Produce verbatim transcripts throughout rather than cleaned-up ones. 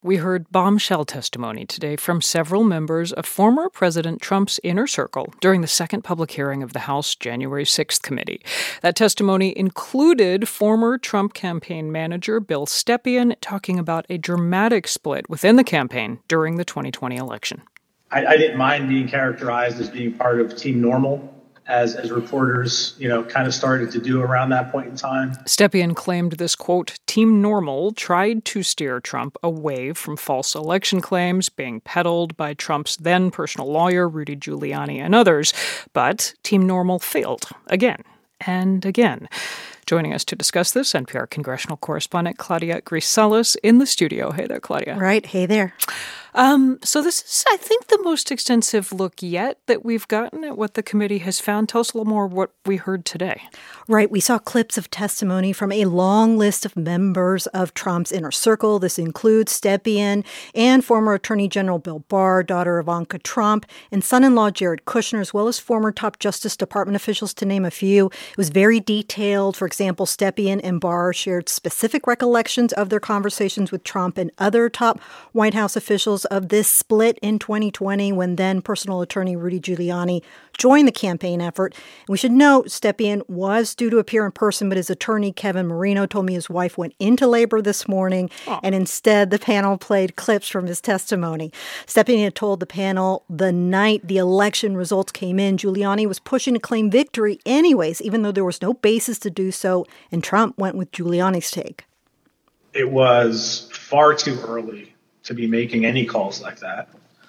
We heard bombshell testimony today from several members of former President Trump's inner circle during the second public hearing of the House January sixth committee. That testimony included former Trump campaign manager Bill Stepien talking about a dramatic split within the campaign during the twenty twenty election. I, I didn't mind being characterized as being part of Team Normal, as as reporters, you know, kind of started to do around that point in time. Stepien claimed this, quote, Team Normal tried to steer Trump away from false election claims being peddled by Trump's then personal lawyer, Rudy Giuliani, and others. But Team Normal failed again and again. Joining us to discuss this, N P R congressional correspondent Claudia Grisales in the studio. Hey there, Claudia. Right. Hey there. Um, so this is, I think, the most extensive look yet that we've gotten at what the committee has found. Tell us a little more what we heard today. Right. We saw clips of testimony from a long list of members of Trump's inner circle. This includes Stepien and former Attorney General Bill Barr, daughter Ivanka Trump, and son-in-law Jared Kushner, as well as former top Justice Department officials, to name a few. It was very detailed. For example, Stepien and Barr shared specific recollections of their conversations with Trump and other top White House officials of this split in twenty twenty when then personal attorney Rudy Giuliani joined the campaign effort. And we should note Stepien was due to appear in person, but his attorney Kevin Marino told me his wife went into labor this morning, oh. and instead the panel played clips from his testimony. Stepien had told the panel the night the election results came in, Giuliani was pushing to claim victory anyways, even though there was no basis to do so, and Trump went with Giuliani's take. It was far too early to be making any calls like that.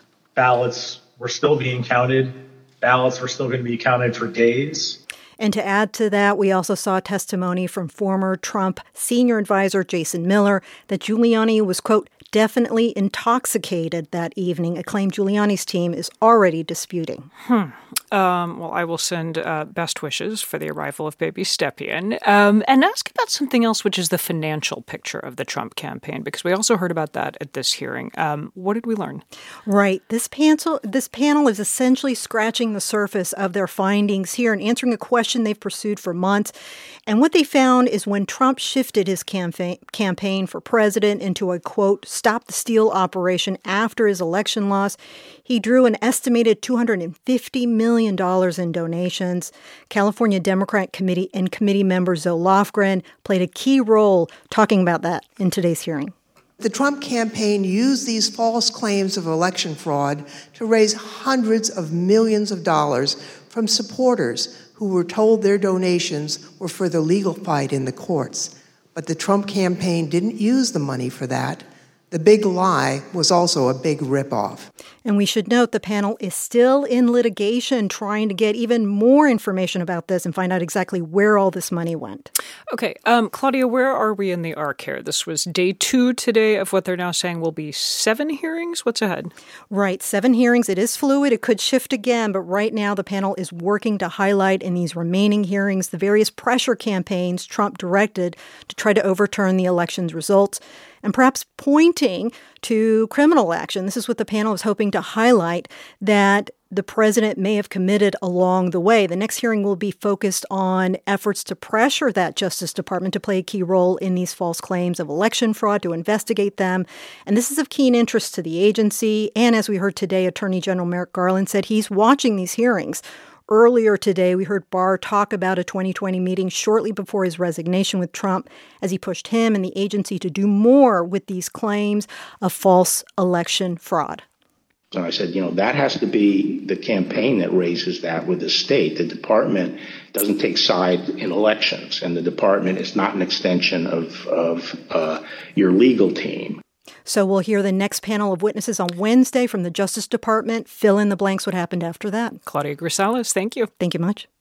Ballots were still being counted. Ballots were still going to be counted for days. And to add to that, we also saw testimony from former Trump senior advisor Jason Miller that Giuliani was, quote, definitely intoxicated that evening, a claim Giuliani's team is already disputing. Hmm. Um, well, I will send uh, best wishes for the arrival of baby Stepien um, and ask about something else, which is the financial picture of the Trump campaign, because we also heard about that at this hearing. Um, what did we learn? Right. This panel, this panel is essentially scratching the surface of their findings here and answering a question they've pursued for months. And what they found is when Trump shifted his campaign, campaign for president into a, quote, stop the steal operation after his election loss, he drew an estimated two hundred fifty million dollars in donations. California Democrat Committee and committee member Zoe Lofgren played a key role talking about that in today's hearing. The Trump campaign used these false claims of election fraud to raise hundreds of millions of dollars from supporters who were told their donations were for the legal fight in the courts. But the Trump campaign didn't use the money for that. The big lie was also a big ripoff. And we should note the panel is still in litigation trying to get even more information about this and find out exactly where all this money went. Okay. Um, Claudia, where are we in the arc here? This was day two today of what they're now saying will be seven hearings. What's ahead? Right. Seven hearings. It is fluid. It could shift again. But right now, the panel is working to highlight in these remaining hearings the various pressure campaigns Trump directed to try to overturn the election's results, and perhaps pointing to criminal action. This is what the panel is hoping to highlight that the president may have committed along the way. The next hearing will be focused on efforts to pressure that Justice Department to play a key role in these false claims of election fraud, to investigate them. And this is of keen interest to the agency. And as we heard today, Attorney General Merrick Garland said he's watching these hearings. Earlier today, we heard Barr talk about a twenty twenty meeting shortly before his resignation with Trump as he pushed him and the agency to do more with these claims of false election fraud. And I said, you know, that has to be the campaign that raises that with the state. The department doesn't take side in elections, and the department is not an extension of, of uh, your legal team. So we'll hear the next panel of witnesses on Wednesday from the Justice Department. Fill in the blanks what happened after that. Claudia Grisales, thank you. Thank you much.